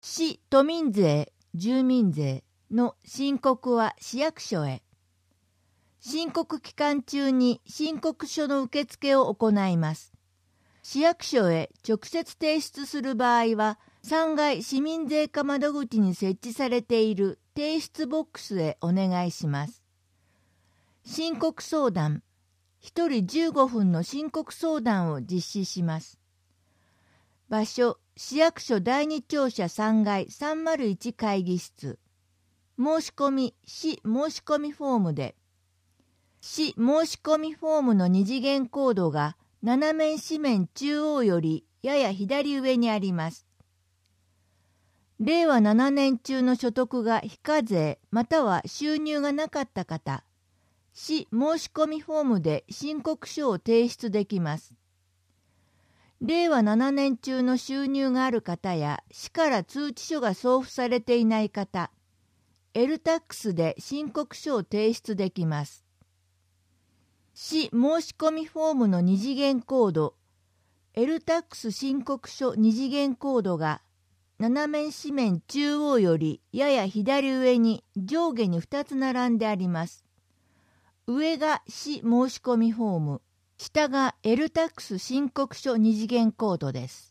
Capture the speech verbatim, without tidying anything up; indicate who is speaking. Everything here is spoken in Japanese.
Speaker 1: 市都民税、住民税の申告は市役所へ。申告期間中に申告書の受付を行います。市役所へ直接提出する場合は、さんがい市民税課窓口に設置されている提出ボックスへお願いします。申告相談、ひとりじゅうごふんの申告相談を実施します。場所、市役所だいに庁舎さんがいさんまるいち会議室。申し込み、市申し込みフォームで。市申し込みフォームの二次元コードが斜面紙面中央よりやや左上にあります。れいわななねん中の所得が非課税または収入がなかった方、市申し込みフォームで申告書を提出できます。れいわななねん中の収入がある方や市から通知書が送付されていない方、エルタックス で申告書を提出できます。市申し込みフォームの二次元コード、エルタックス 申告書二次元コードが斜面紙面中央よりやや左上に上下にふたつ並んであります。上が市申し込みフォーム、下がエルタックス 申告書二次元コードです。